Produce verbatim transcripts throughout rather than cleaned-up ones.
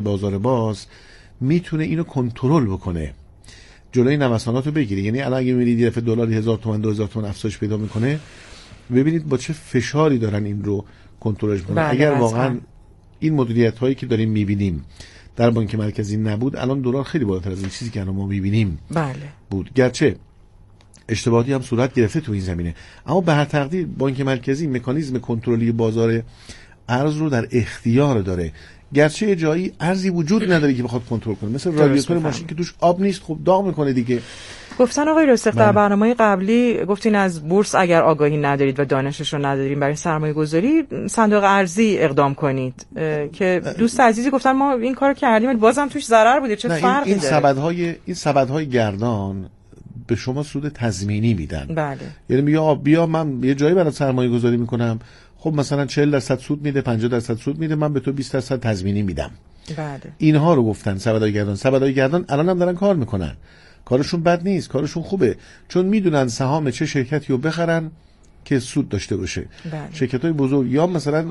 بازار باز میتونه اینو کنترل بکنه، جلوی نوسانات رو بگیره. یعنی الان اگه میبینید یه دفعه دلار هزار تومان دو هزار تومان افزایش پیدا میکنه، ببینید با چه فشاری دارن این رو کنترلش میکنن. اگر واقعا این مدیریت هایی که داریم میبینیم در بانک مرکزی نبود، الان دلار خیلی بالاتر از این چیزی که الان ما میبینیم بله. بود. گرچه اشتباهاتی هم صورت گرفته تو این زمینه، اما به هر تقدیر بانک مرکزی مکانیزم کنترلی بازار ارز رو در اختیار داره. گرچه یه جایی ارزی وجود نداره که بخواد کنترل کنه، مثل رادیاتور ماشین که توش آب نیست، خب داغ میکنه دیگه. گفتن آقای راسخ در برنامه قبلی گفتین از بورس اگر آگاهی ندارید و دانشش رو ندارین برای سرمایه گذاری صندوق ارزی اقدام کنید، که دوست عزیزی گفتن ما این کارو کردیم بازم توش ضرر بوده، چه فرقی این داره؟ سبدهای این سبدهای گردان به شما سود تضمینی میدن. بله. یعنی میگه بیا من یه جایی برات سرمایه گذاری میکنم، خب مثلا چهل درصد سود میده، پنجاه درصد سود میده، من به تو بیست درصد تضمینی میدم. بله. اینها رو گفتن سبدهای گردان. سبدهای گردان الان هم دارن کار میکنن، کارشون بد نیست، کارشون خوبه، چون میدونن سهام چه شرکتی رو بخرن که سود داشته باشه. بله. شرکت‌های بزرگ یا مثلا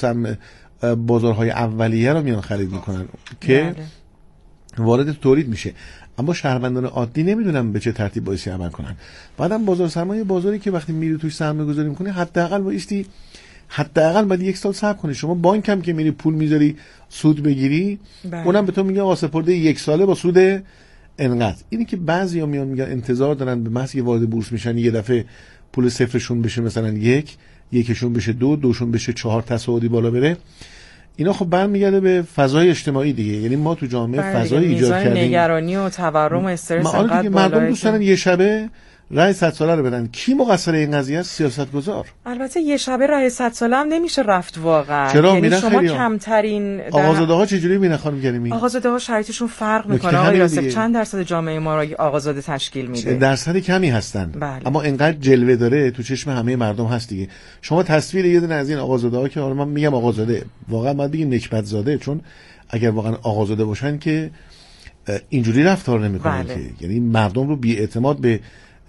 بازارهای اولیه رو میان خرید میکنن که بله. وارد تولید میشه، اما شهروندان عادی نمیدونن به چه ترتیب بایستی عمل کنن. بعدم بازار سرمایه بازاری که وقتی میری توش سرمایه گذاری میکنی، حداقل بایستی حداقل بعد یک سال صبر کنی. شما بانک هم که میری پول میذاری سود بگیری، بله. اونم به تو میگه آقا سپرده یک ساله با سود انقدر. اینی که بعضیا میان میگن انتظار دارن به محض وارد بورس میشن یه دفعه پول صفرشون بشه مثلا یک، یکشون بشه دو، دوشون بشه چهار، تصاعدی بالا بره، اینا خب برمیگرده به فضای اجتماعی دیگه. یعنی ما تو جامعه فضای ایجاد کردیم، نگرانی و تورم و استرس انقدر مردم دوست دارن یه شبه رای صد ساله رو بدن. کی مقصر این قضیه است؟ سیاستگزار. البته یه شبه رای صد ساله هم نمیشه رفت واقعا. چرا؟ یعنی شما خیلی کمترین آقازاده ها چجوری میرن خانم کریمی؟ آقازاده ها شرایطشون فرق میکنه. آقای راسخ چند درصد جامعه ما رو آقازاده تشکیل میده؟ درصد کمی هستن. بله. اما انقدر جلوه داره تو چشم همه مردم هست دیگه. شما تصویر یه دونه از این آقازاده ها که حالا من میگم آقازاده، واقعا باید بگیم نکبت زاده، چون اگر واقعا آقازاده باشن که اینجوری رفتار نمیکنن. بله. که یعنی مردم رو بی اعتماد به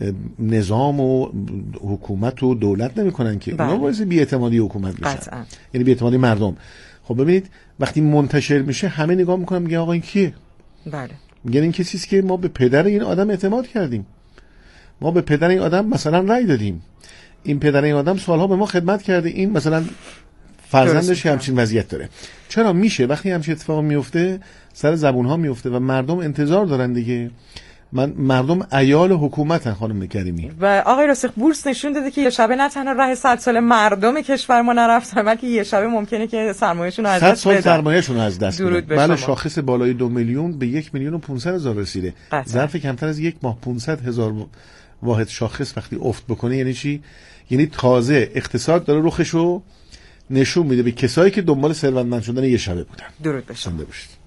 نظام و حکومت و دولت نمیکنن که بله. اونا باعث بی‌اعتمادی حکومت میشن. قطعا. یعنی بی‌اعتمادی مردم. خب ببینید وقتی منتشر میشه همه نگاه میکنن میگن آقا این کیه؟ بله. میگن این کسیست که ما به پدر این آدم اعتماد کردیم، ما به پدر این آدم مثلا رأی دادیم، این پدر این آدم سالها به ما خدمت کرده، این مثلا فرزندش همچین وضعیت داره. چرا میشه وقتی همچین اتفاق میفته سر زبون ها میفته و مردم انتظار دارن دیگه. من مردم عیال حکومتن خانم کریمی. و آقای راسخ بورس نشون داده که یه شبه نه تنها راه صد سال مردم کشور ما نرفتن، بلکه یه شبه ممکنه که سرمایه‌شون رو از دست بدن. صد سال سرمایه‌شون رو از دست بدن. بله، شما. شاخص بالای دو میلیون به یک میلیون و پانصد هزار رسیده. ظرف کمتر از یک ماه پانصد هزار واحد شاخص وقتی افت بکنه یعنی چی؟ یعنی تازه اقتصاد داره رخشو نشون میده به کسایی که دنبال ثروتمند شدن یه شبه بودن. درود به شما.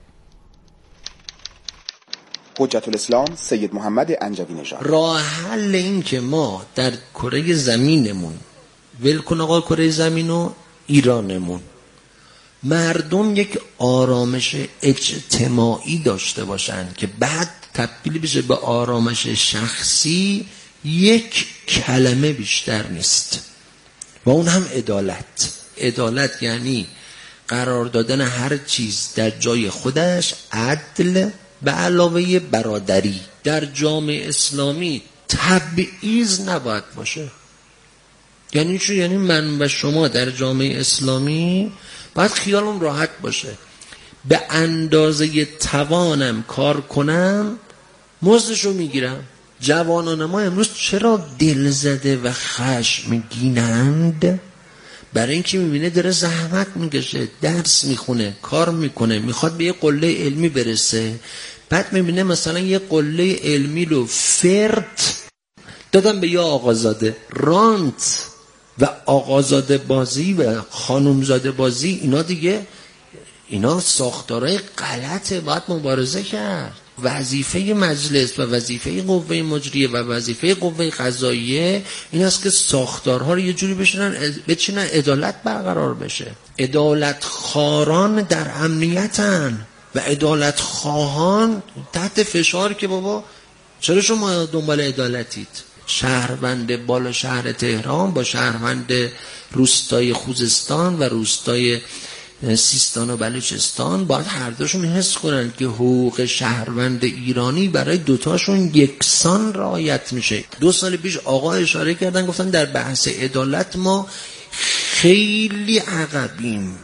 حجت الاسلام سید محمد انجوی نژاد. راه حل این که ما در کره زمینمون ول کن آقا کره زمین و ایرانمون مردم یک آرامش اجتماعی داشته باشن که بعد تبدیل بشه به آرامش شخصی، یک کلمه بیشتر نیست و اون هم عدالت. عدالت یعنی قرار دادن هر چیز در جای خودش، عدل به علاوه برادری. در جامعه اسلامی تبعیض نباید باشه. یعنی چی؟ یعنی من و شما در جامعه اسلامی باید خیالم راحت باشه، به اندازه توانم کار کنم مزدشو میگیرم. جوانان ما امروز چرا دلزده و خشمگینند؟ برای اینکه میبینه داره زحمت میکشه، درس میخونه، کار میکنه، میخواد به یه قله علمی برسه، بعد میبینه مثلا یه قله علمی رو فرد دادن به یه آقازاده. رانت و آقازاده بازی و خانومزاده بازی، اینا دیگه اینا ساختارهای غلطه، باید مبارزه کرد. وظیفه مجلس و وظیفه قوه مجریه و وظیفه قوه قضاییه این است که ساختارها رو یه جوری بشنن بچینن عدالت برقرار بشه. عدالت خواهان در امنیتن و عدالت خواهان تحت فشار که بابا چرا شما دنبال عدالتید؟ شهروند بالا شهر تهران با شهروند روستای خوزستان و روستای سیستان و بلوچستان باید هر دوشون حس کنن که حقوق شهروند ایرانی برای دوتاشون یکسان رعایت میشه. دو سال پیش آقا اشاره کردن، گفتن در بحث عدالت ما خیلی عقبیم.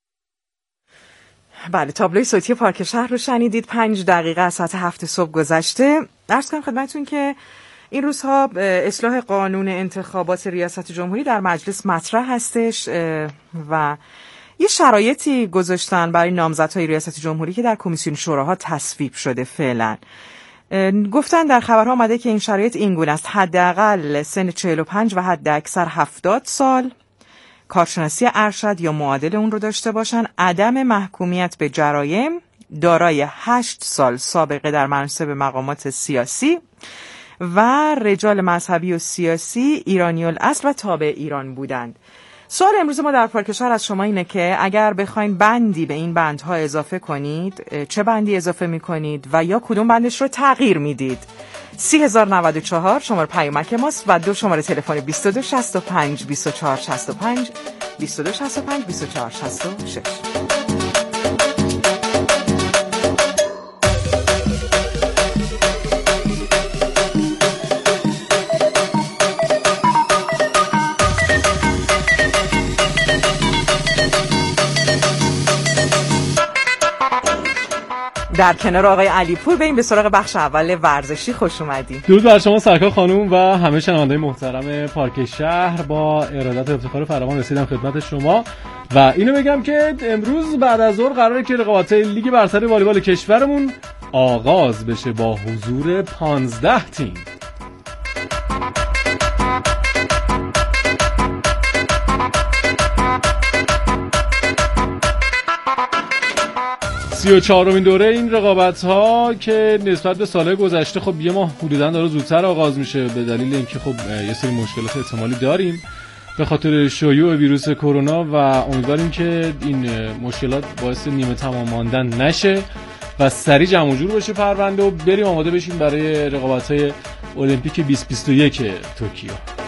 بله، تابلوی صوتی پارک شهر رو شنیدید. پنج دقیقه از ساعت هفت صبح گذشته. عرض کنم خدمتتون که این روزها اصلاح قانون انتخابات ریاست جمهوری در مجلس مطرح هستش و یه شرایطی گذاشتن برای نامزدهای ریاست جمهوری که در کمیسیون شوراها تصویب شده. فعلا گفتن در خبرها آمده که این شرایط این گونه است: حداقل سن چهل و پنج و حد اکثر هفتاد سال، کارشناسی ارشد یا معادل اون رو داشته باشن، عدم محکومیت به جرایم، دارای هشت سال سابقه در منصب مقامات سیاسی و رجال مذهبی و سیاسی ایرانی الاصل و تابع ایران بودند. سوال امروز ما در پارک شهر از شما اینه که اگر بخواین بندی به این بندها اضافه کنید، چه بندی اضافه میکنید و یا کدوم بندش رو تغییر میدید؟ سی هزار و نود و چهار شماره پیامک ماست و دو شماره تلفن بیست و دو شصت و پنج بیست و چهار شصت و پنج بیست و دو شصت و پنج بیست و چهار شصت و شش. در کنار آقای علیپور بریم به سراغ بخش اول ورزشی. خوش اومدید. درود بر شما سرکار خانوم و همه شنوندگان محترم پارک شهر. با ارادت و افتخار فراوان رسیدم خدمت شما و اینو بگم که امروز بعد از ظهر قراره که رقابت لیگ برتر والیبال کشورمون آغاز بشه با حضور پانزده تیم. سی و چهارمین دوره این رقابت ها که نسبت به سالهای گذشته خب یه ماه حدوداً داره زودتر آغاز میشه به دلیل اینکه خب یه سری مشکلات احتمالی داریم به خاطر شیوع ویروس کرونا و امیدواریم که این مشکلات باعث نیمه تمام ماندن نشه و سریع جمع و جور بشه پرونده و بریم آماده بشیم برای رقابت‌های المپیک بیست بیست و یک توکیو.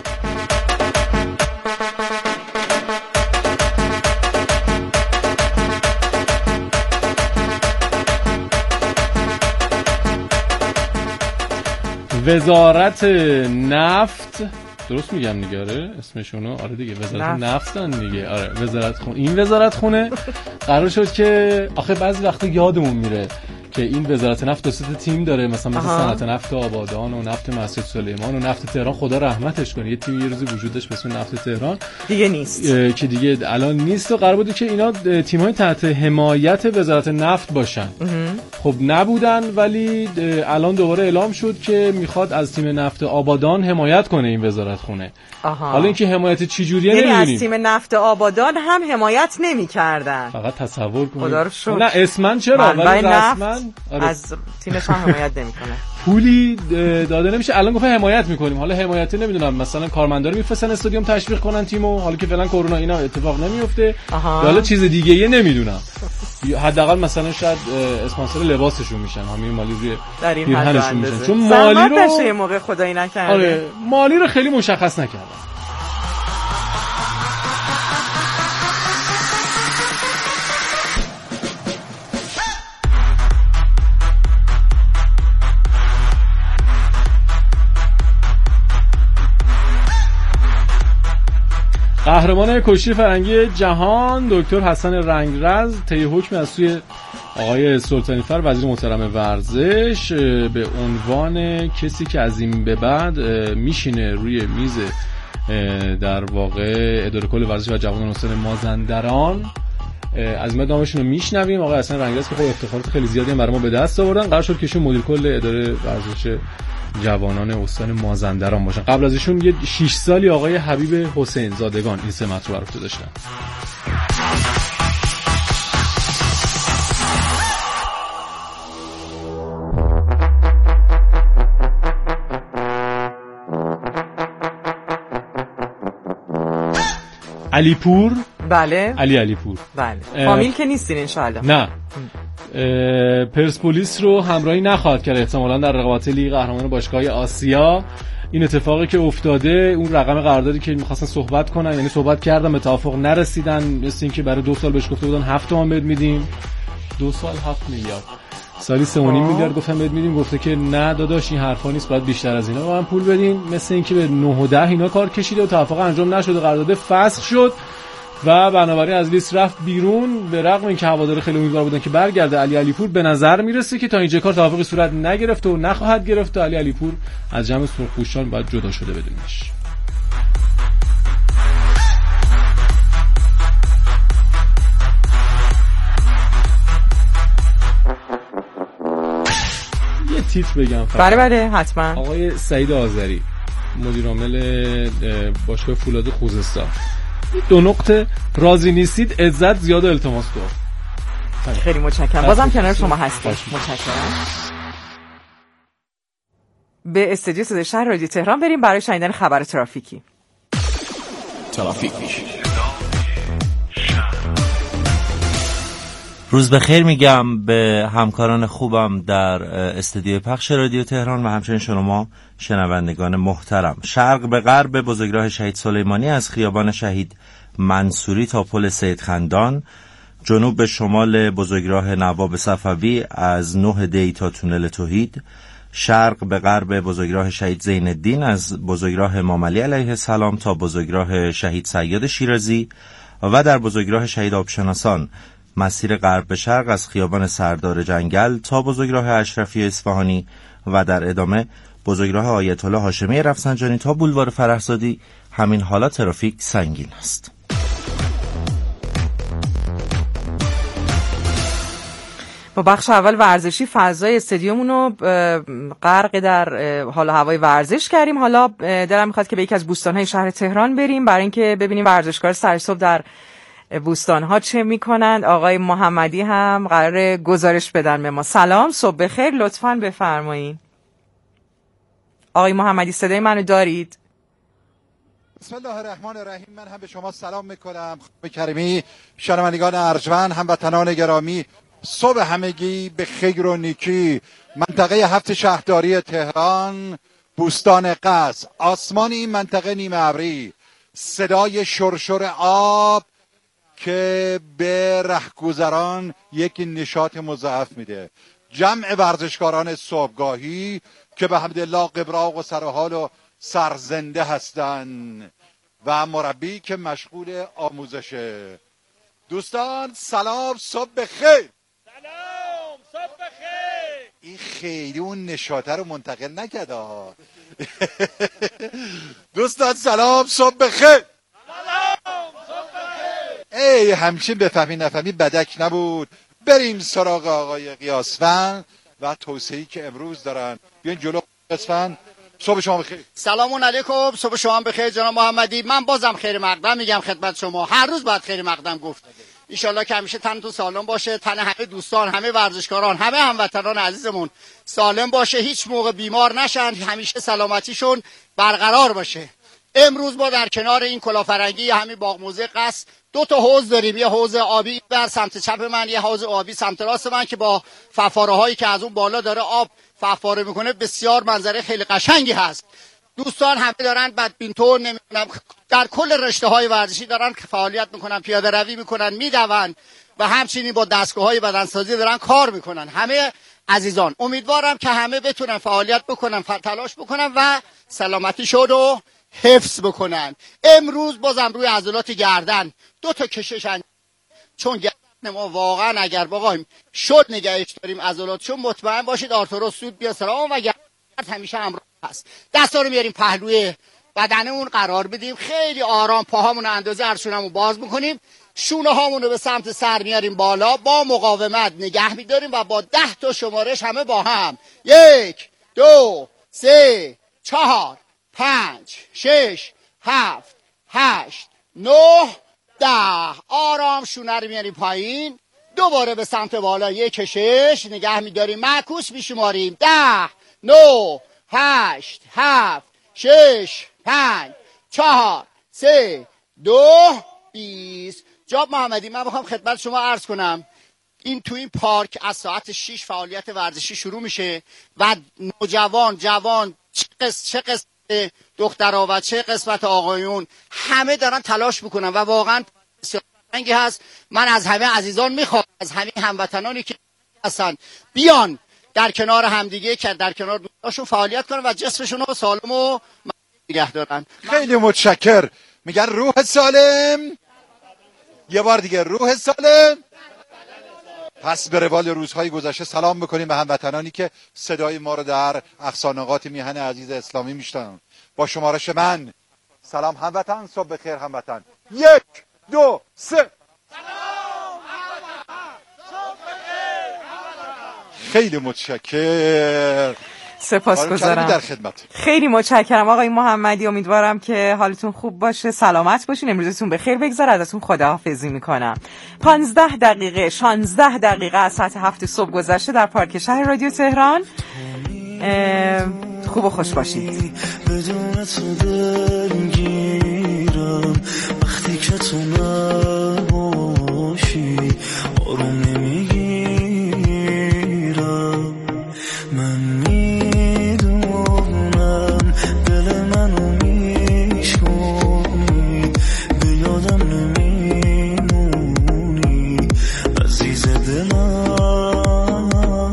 وزارت نفت، درست میگم دیگه؟ آره اسمشونو آره دیگه، وزارت نفتن دیگه. آره وزارت خونه. این وزارت خونه قرار شد که آخه بعضی وقتا یادمون میره که این وزارت نفت دو سه تیم داره، مثلا مثل صنعت نفت آبادان و نفت مسجد سلیمان و نفت تهران. خدا رحمتش کنه یه تیم یه روزی وجود داشت به اسم نفت تهران، دیگه نیست که دیگه الان نیست و قرار بود که اینا تیم‌های تحت حمایت وزارت نفت باشن. خب نبودن، ولی الان دوباره اعلام شد که میخواد از تیم نفت آبادان حمایت کنه این وزارت خونه. آها. حالا اینکه حمایت چی جوریه نمیدونیم. یعنی از تیم نفت آبادان هم حمایت نمی‌کردن. فقط تصور کنید. خدا رو شکر. نه اسمن چرا ولی رسما آره. از تیمش هم حمایت نمی‌کنه. پولی داده نمیشه. الان گفت حمایت می‌کنیم. حالا حمایت نمیدونم مثلا کارمندا میفرستن استادیوم تشویق کنن تیمو، حالا که فعلا کرونا اینا اتفاق نمیفته. حالا چیز دیگه ای نمیدونم. حداقل مثلا شاید اسپانسر لباسشون میشن، همین مالی روی پیرهنشون میشن، چون مالی رو یه موقع خدایی نکرده. آره مالی رو خیلی مشخص نکردن. قهرمان کشتی فرنگی جهان دکتر حسن رنگرز طی حکم از سوی آقای سلطانیفر وزیر محترم ورزش به عنوان کسی که از این به بعد میشینه روی میز در واقع اداره کل ورزش و جوانان استان مازندران، از این نامشون رو میشنویم. آقای حسن رنگرز که خب افتخارات خیلی زیادی هم برای ما به دست آوردن. قرار شد که ایشون مدیر کل اداره ورزش جوانان استان مازندران باشن. قبل از ایشون یه شش سالی آقای حبیب حسین زادگان این سمت رو بر عهده داشتن. علیپور، بله علی علیپور، بله فامیل که نیستین انشالله. نه پرسپولیس رو همراهی نخواهد کرد احتمالاً در رقابت لیگ قهرمانان باشگاه آسیا این اتفاقی که افتاده، اون رقم قراردادی که می‌خواستن صحبت کنن، یعنی صحبت کردن به توافق نرسیدن، مثل اینکه برای دو سال بهش گفته بودن هفت تومن بهت میدیم، دو سال هفت میلیارد، سالی سه و نیم میلیارد گفتن بهت میدیم، گفته که نه داداش این حرفا نیست، باید بیشتر از اینا به من پول بدین. مثل اینکه به نه و ده اینا کار کشیده و توافق انجام نشد، قرارداد فسخ شد و بنابراین از لیست رفت بیرون. به رغم اینکه هوادارا خیلی امیدوار بودن که برگرده علی علیپور، به نظر میرسه که تا اینجا کار توافقی صورت نگرفته و نخواهد گرفت و علی علیپور از جمع سرخپوشان باید جدا شده بدونش. یه تیتر بگم فقط. بله بله حتما. آقای سعید آذری مدیر عامل باشگاه فولاد خوزستان، دو نقطه راضی نیستید، عزت زیاد التماس دار. خیلی متشکرم، بازم کنار شما هستیم. متشکرم. به استودیو صدای شهر رادیو تهران بریم برای شنیدن خبر ترافیکی. ترافیک روز بخیر میگم به همکاران خوبم در استودیو پخش رادیو تهران و همچنین شما شنوندگان محترم. شرق به غرب بزرگراه شهید سلیمانی از خیابان شهید منصوری تا پل سید خندان، جنوب به شمال بزرگراه نواب صفوی از نه دی تا تونل توحید، شرق به غرب بزرگراه شهید زین الدین از بزرگراه امام علی علیه السلام تا بزرگراه شهید سیاد شیرازی و در بزرگراه شهید آبشناسان مسیر غرب به شرق از خیابان سردار جنگل تا بزرگراه اشرفی اصفهانی و در ادامه بزرگراه آیت الله هاشمی رفسنجانی تا بولوار فرهزادی. همین حالا ترافیک سنگین است. با بخش اول ورزشی فضای استادیومون رو غرق در حال هوای ورزش کردیم. حالا دلم میخواد که به یکی از بوستان‌های شهر تهران بریم برای اینکه ببینیم ورزشکار سرصبح در بوستان‌ها چه میکنند. آقای محمدی هم قراره گزارش بدن به ما. سلام، صبح بخیر، لطفاً بفرمایید. آقای محمدی صدای منو دارید؟ بسم الله الرحمن الرحیم. من هم به شما سلام میکنم خانم کریمی، شنوندگان ارجمند، هموطنان گرامی. صبح همگی به خیر و نیکی. منطقه هفت شهرداری تهران، بوستان قصر. آسمان این منطقه نیمه ابری، صدای شرشر آب که به رهگذران یک نشاط مضاعف میده. جمع ورزشکاران صبحگاهی که به حمدالله قبراق و سرحال و سرزنده هستند و مربی که مشغول آموزشه. دوستان سلام، صبح بخیر. سلام، صبح بخیر. این خیلی اون نشاطه رو منتقل نکرد. دوستان سلام، صبح بخیر. سلام، صبح بخیر. ای همچین بفهمی نفهمی بدک نبود. بریم سراغ آقای قیاسفند و توصیه‌ای که امروز دارن. بیاین جلو قیاسفند. صبح شما بخیر. سلام علیکم، صبح شما بخیر جناب محمدی. من بازم خیر مقدم میگم خدمت شما. هر روز باید خیر مقدم گفت. ان شاءالله که همیشه تنتون سالم باشه، تن همه دوستان، همه ورزشکاران، همه هموطنان عزیزمون سالم باشه، هیچ موقع بیمار نشن، همیشه سلامتیشون برقرار باشه. امروز ما در کنار این کلافرنگی همین باغ موزه قصر دو تا حوض داریم. یه حوض آبی بر سمت چپ من، یه حوض آبی سمت راست من که با فواره هایی که از اون بالا داره آب فواره میکنه. بسیار منظره خیلی قشنگی هست. دوستان همه دارن بدبینتون، نمیدونم در کل رشته های ورزشی دارن فعالیت میکنن، پیاده روی میکنن، میدون و همچنین با دستگاه های بدنسازی دارن کار میکنن. همه عزیزان امیدوارم که همه بتونن فعالیت بکنن، تلاش بکنن و سلامتیشون رو حفظ بکنن. امروز بازم روی عضلات گردن دو تا کشش انجام، چون گردن ما واقعا اگر بخوایم شد نگهش داریم عضلاتشون، مطمئن باشید آرتروز سود بیا سلام و گردن همیشه همراه هست. دستا رو میاریم پهلوی بدنمون قرار بدیم، خیلی آرام پاهامون اندازه هرشونمون باز میکنیم، شونه هامون رو به سمت سر میاریم بالا، با مقاومت نگه میداریم و با ده تا شمارش همه با هم. یک، دو، سه، چهار، پنج، شش، هفت، هشت، نه، ده. آرام شونه رو میاریم پایین، دوباره به سمت بالا یک کشش نگه میداریم، معکوس میشماریم. ده، نه، هشت، هفت، شش، پنج، چهار، سه، دو، بیست. جناب محمدی من بخوام خدمت شما عرض کنم، این تو این پارک از ساعت شش فعالیت ورزشی شروع میشه و نوجوان، جوان، چه قسم چه قسم دخترها و چه قسمت آقایون همه دارن تلاش میکنن و واقعا سیاستمداری هست. من از همه عزیزان میخوام، از همه هموطنانی که هستن بیان در کنار همدیگه که در کنار دوستاشون فعالیت کنن و جسمشون رو سالم و نگه دارن. خیلی متشکر. میگن روح سالم، یه بار دیگه روح سالم. پس به روال روزهای گذشته سلام بکنیم به هموطنانی که صدای ما رو در اقصانقات میهن عزیز اسلامی میشنون. با شمارش من سلام هموطن، صبح بخیر هموطن. یک دو سه. سلام هموطن، صبح بخیر هموطن. خیلی متشکر. سپاسگزارم. در خدمت. خیلی متشکرم آقای محمدی. امیدوارم که حالتون خوب باشه، سلامت باشین، امروزتون بخیر بگذره. ازتون خداحافظی میکنم. پانزده دقیقه شانزده دقیقه از ساعت هفت صبح گذشته در پارک شهر رادیو تهران. خوب و خوش باشید. بدون تو دلگیرم وقتی که تو نباشی، آروم نمیگیرم. من میدونم دل منو میشکنی، به یادم نمیمونی عزیز دلم.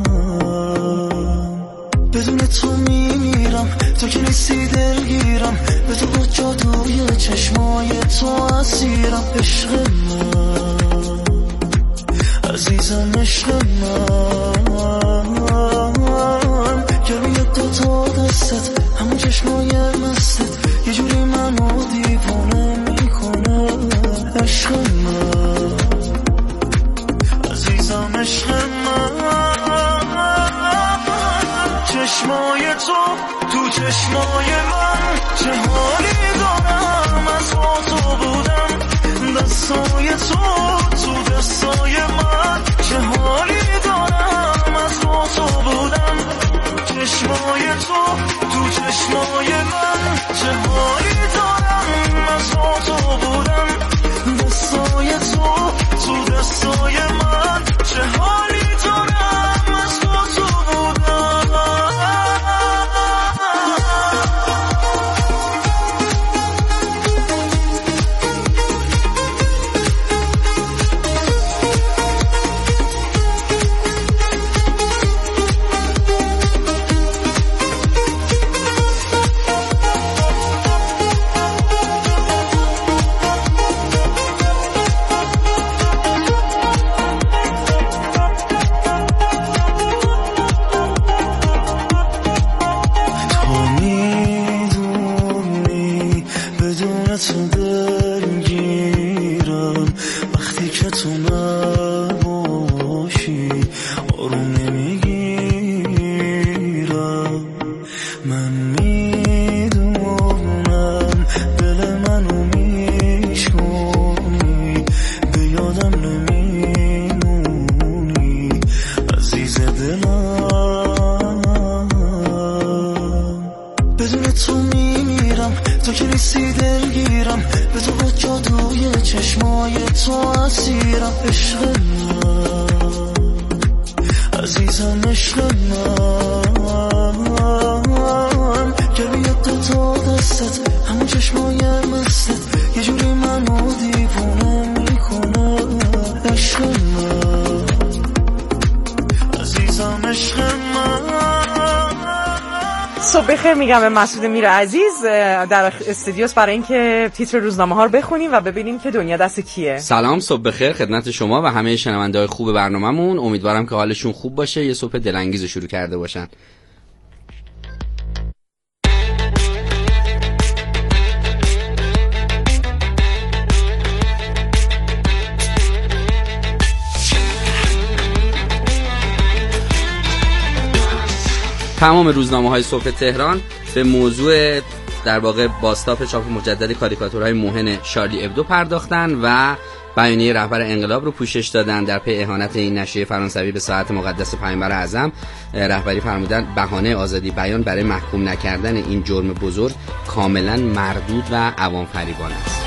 بدون تو میمیرم، تو که نیستی دلگیرم، به تو با جادوی چشمای تو اسیرم. عشق من عزیزم، عشق من گرمی دوتا دستت، همون چشمای مستت یه جوری منو دیوونه میکنه. عشق من عزیزم، عشق من. چشمای تو تو چشمای من چه حالی دارم، از با تو بودم. دستای تو تو دستای من چه حالی دارم، از با تو بودم. چشمای تو تو چشمای من چه حالی دارم، از با تو بودم. دستای تو تو دستای من چه حالی دارم، از با تو بودم. میگم به مسعود میر عزیز در استودیوس برای اینکه تیتر روزنامه ها رو بخونیم و ببینیم که دنیا دست کیه. سلام، صبح بخیر خدمت شما و همه شنونده‌های خوب برنامه‌مون. امیدوارم که حالشون خوب باشه، یه صبح دلانگیز شروع کرده باشن. تمام روزنامه‌های صبح تهران به موضوع در واقع بازتاب چاپ مجدد کاریکاتورهای موهن شارلی ابدو پرداختن و بیانیه رهبر انقلاب رو پوشش دادن. در پی اهانت این نشریه فرانسوی به ساعت مقدس پیامبر اعظم، رهبری فرمودن بهانه آزادی بیان برای محکوم نکردن این جرم بزرگ کاملا مردود و عوام فریبانه است.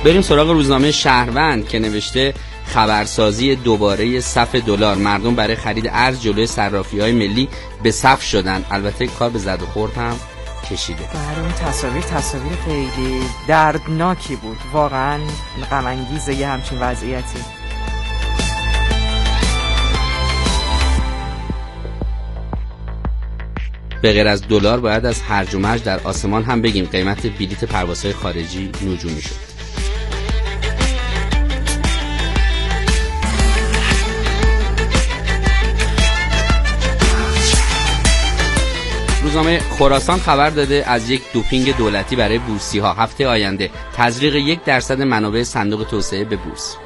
بریم سراغ روزنامه شهروند که نوشته خبرسازی دوباره صف دلار، مردم برای خرید ارز جلوی صرافی‌های ملی به صف شدن. البته کار به زد و خورد هم کشیده. برای اون تصاویر تصاویر خیلی دردناکی بود، واقعا غم انگیزه یه همچین وضعیتی. به غیر از دلار باید از هرج و مرج در آسمان هم بگیم. قیمت بلیت پروازهای خارجی نجومی شد. روزنامه خراسان خبر داده از یک دوپینگ دولتی برای بورسی ها. هفته آینده تزریق یک درصد منابع صندوق توسعه به بورس.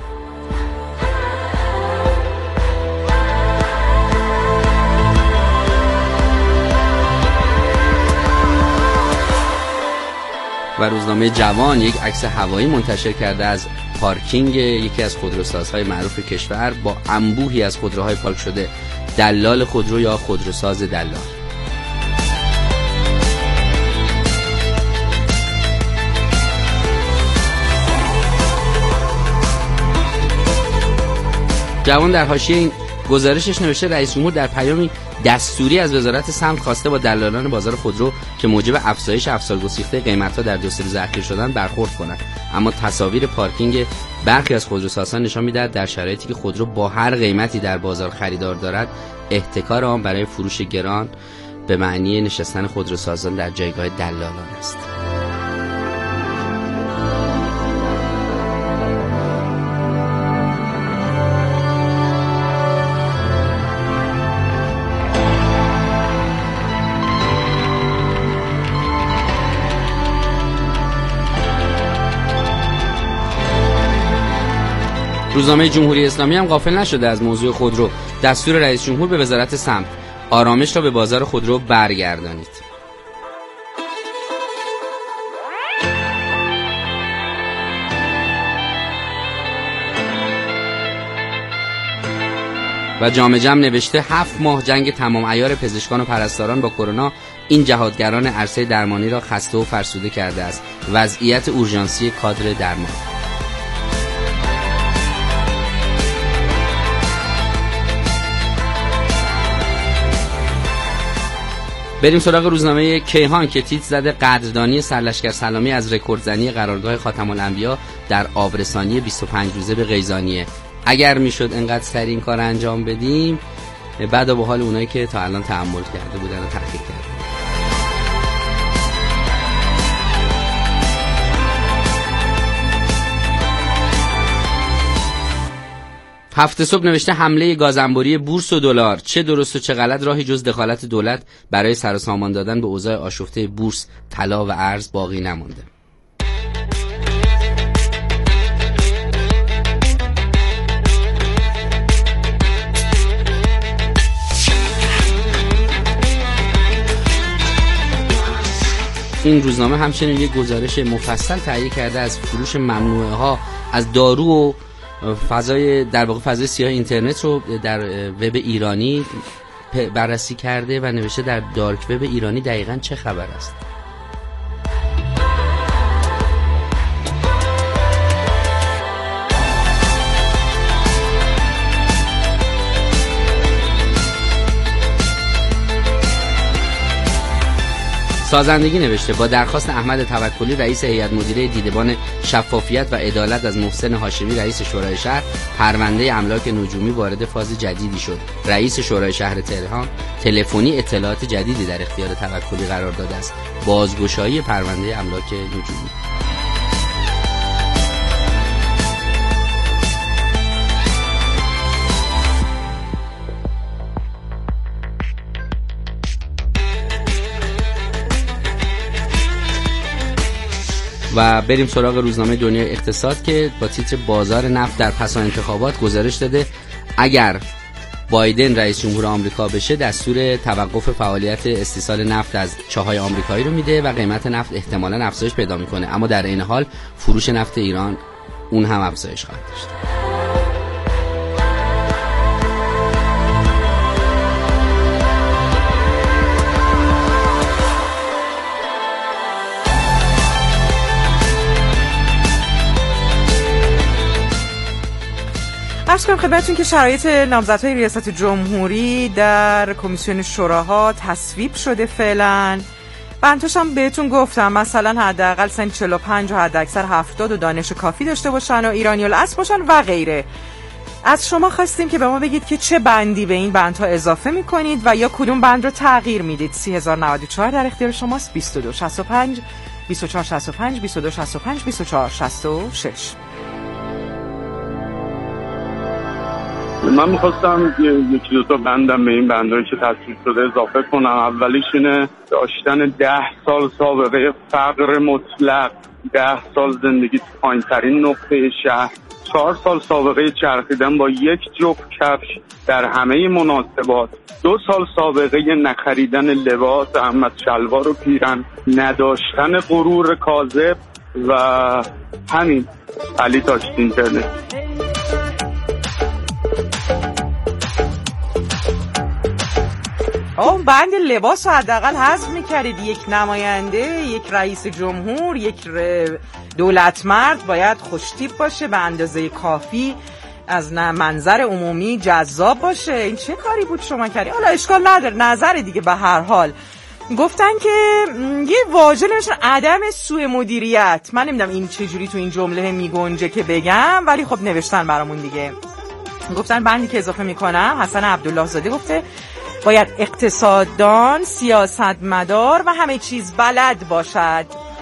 و روزنامه جوان یک عکس هوایی منتشر کرده از پارکینگ یکی از خودروسازهای معروف کشور با انبوهی از خودروهای پارک شده. دلال خودرو یا خودروساز دلال. جوان در حاشیه این گزارشش نوشته رئیس جمهور در پیامی دستوری از وزارت سمت خواسته با دلالان بازار خودرو که موجب افزایش افسارگسیخته قیمت‌ها در دو سه روز اخیر شدن برخورد کنند. اما تصاویر پارکینگ برخی از خودروسازان نشان می‌دهد در شرایطی که خودرو با هر قیمتی در بازار خریدار دارد، احتکار آن برای فروش گران به معنی نشستن خودروسازان در جایگاه دلالان است. روزنامه جمهوری اسلامی هم غافل نشده از موضوع خودرو. دستور رئیس جمهور به وزارت سمت، آرامش را به بازار خودرو برگردانید. و جامعه جمع نوشته هفت ماه جنگ تمام عیار پزشکان و پرستاران با کرونا این جهادگران عرصه درمانی را خسته و فرسوده کرده است. وضعیت اورژانسی کادر درمان. بریم سراغ روزنامه کیهان که تیتر زده قدردانی سرلشکر سلامی از رکوردزنی قرارگاه خاتم الانبیا در آبرسانی بیست و پنج روزه به قیزانیه. اگر میشد انقدر سریع این کار انجام بدیم، بعد به حال اونایی که تا الان تحمل کرده بودن و تحقیق کرده. هفته صبح نوشته حمله گازانباری بورس و دلار، چه درست و چه غلط راهی جز دخالت دولت برای سر و سامان دادن به اوضاع آشفته بورس، طلا و ارز باقی نمانده. این روزنامه همچنین یک گزارش مفصل تهیه کرده از فروش ممنوعه ها از دارو و فضای در واقع فضای سیاه اینترنت رو در وب ایرانی بررسی کرده و نوشته در دارک وب ایرانی دقیقاً چه خبر است. سازندگی نوشته با درخواست احمد توکلی رئیس هیئت مدیره دیدبان شفافیت و عدالت از محسن هاشمی رئیس شورای شهر، پرونده املاک نجومی وارد فاز جدیدی شد. رئیس شورای شهر تهران تلفنی اطلاعات جدیدی در اختیار توکلی قرار داده است. بازگشایی پرونده املاک نجومی. و بریم سراغ روزنامه دنیای اقتصاد که با تیتر بازار نفت در پس انتخابات گزارش داده اگر بایدن رئیس جمهور آمریکا بشه دستور توقف فعالیت استیصال نفت از چاهای آمریکایی رو میده و قیمت نفت احتمالاً افزایش پیدا میکنه، اما در این حال فروش نفت ایران اون هم افزایش خواهد داشت. عرض کنم خدمتتون که شرایط نامزدهای ریاست جمهوری در کمیسیون شوراها تصویب شده فعلا. بندش هم بهتون گفتم مثلا حداقل سن چهل و پنج و حداکثر هفتاد و دانش کافی داشته باشن و ایرانی الاصل باشن و غیره. از شما خواستیم که به ما بگید که چه بندی به این بندها اضافه میکنید و یا کدوم بند رو تغییر میدید. سی هزار و نود و چهار در اختیار شماست. بیست و دو شصت و پنج بیست و چهار شصت و پنج بیست و دو شصت و پنج بیست و چهار شصت و شش. من میخواستم یکی دو تا بندم به این بندهایی که تصویب شده اضافه کنم. اولیش اینه داشتن ده سال سابقه فقر مطلق، ده سال زندگی پایین ترین نقطه شهر، چهار سال سابقه چرخیدن با یک جفت کفش در همه مناسبات، دو سال سابقه نخریدن لباس احمد شلوار و پیرن، نداشتن غرور کاذب و همین. علی تاکسی اینترنت. اون بند لباس رو حداقل حذف می‌کردید. یک نماینده، یک رئیس جمهور، یک دولت مرد باید خوشتیپ باشه، به اندازه کافی از منظر عمومی جذاب باشه. این چه کاری بود شما کردی؟ حالا اشکال نداره، نظر دیگه. به هر حال گفتن که یه واژه نوشتن عدم سوء مدیریت. من نمیدونم این چجوری تو این جمله میگنجه که بگم، ولی خب نوشتن برامون دیگه. گفتن بندی که اضافه میکنم، حسن عبدالله زاده گفته باید اقتصاددان، سیاستمدار و همه چیز بلد باشد.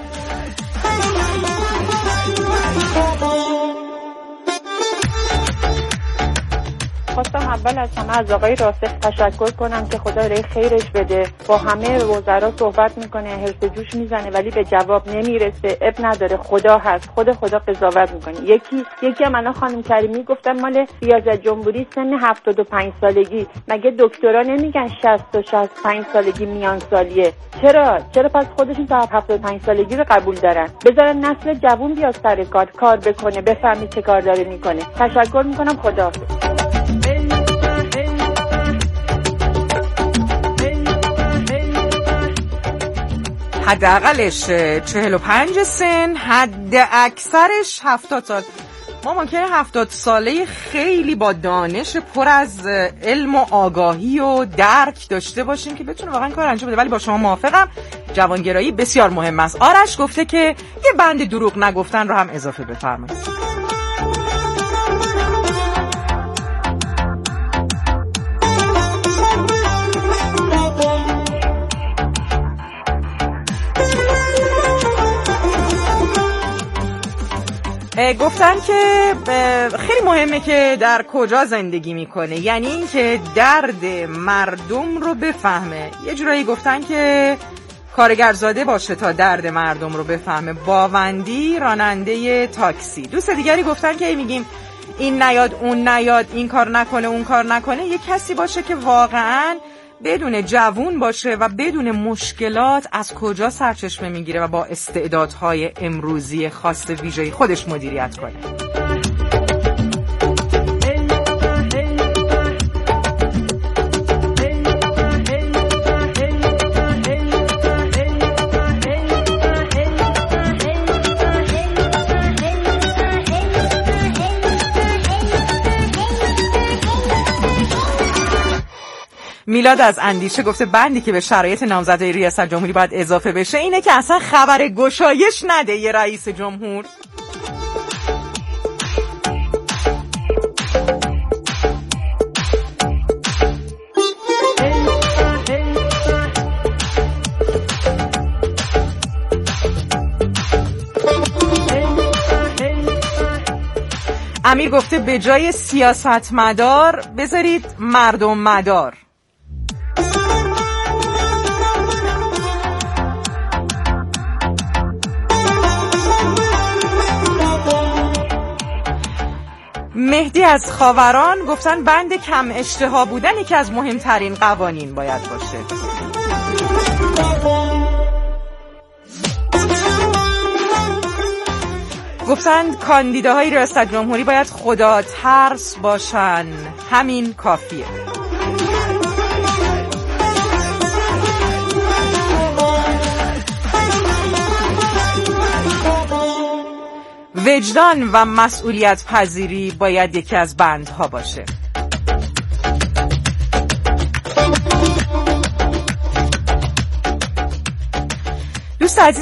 خواستم اول از همه از آقای راسخ تشکر کنم که خدا رای خیرش بده. با همه وزرا صحبت میکنه، حرف جوش میزنه ولی به جواب نمیرسه. اب نداره، خدا هست، خود خدا قضاوت میکنه. یکی یکی هم الان خانم کریمی گفتن مال ریاست جمهوری سن هفتاد و پنج سالگی. مگه دکترا نمیگن شصت و شصت و پنج سالگی میان سالیه؟ چرا چرا پس خودشون تا هفتاد و پنج سالگی رو قبول دارن؟ بذارن نسل جوون بیاد سر کار کار بکنه، بفهمی چه کار داره میکنه. تشکر میکنم. خدا حداقلش چهل و پنج سن، حد اکثرش هفتاد سال. ما ممکنه هفتاد ساله خیلی با دانش پر از علم و آگاهی و درک داشته باشیم که بتونه واقعا کار انجام بده، ولی با شما موافقم. جوانگرایی بسیار مهم است. آرش گفته که یه بند دروغ نگفتن رو هم اضافه بفرمایید. گفتن که خیلی مهمه که در کجا زندگی میکنه، یعنی این که درد مردم رو بفهمه. یه جورایی گفتن که کارگرزاده باشه تا درد مردم رو بفهمه. باوندی راننده تاکسی. دوست دیگری گفتن که میگیم این نیاد اون نیاد، این کار نکنه اون کار نکنه، یه کسی باشه که واقعاً بدون جوون باشه و بدون مشکلات از کجا سرچشمه میگیره و با استعدادهای امروزی خاص ویژه‌ای خودش مدیریت کنه. میلاد از اندیشه گفته بندی که به شرایط نامزدی ریاست جمهوری باید اضافه بشه اینه که اصلا خبر گشایش نده یه رئیس جمهور. امیر گفته به جای سیاستمدار بذارید مردم مدار. مهدی از خاوران گفتن بند کم اشتها بودن یکی از مهمترین قوانین باید باشه. گفتن کاندیداهای ریاست جمهوری باید خدا ترس باشن، همین کافیه. وجدان و مسئولیت پذیری باید یکی از بندها باشه. دوست عزیز